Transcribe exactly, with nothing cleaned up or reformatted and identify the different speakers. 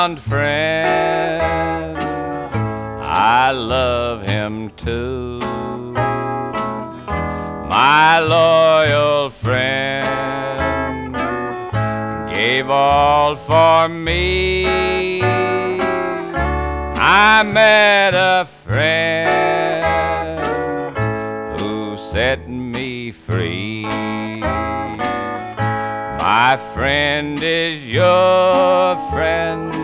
Speaker 1: found friend, I love him too. My loyal friend gave all for me. I met a friend who set me free. My friend is your friend.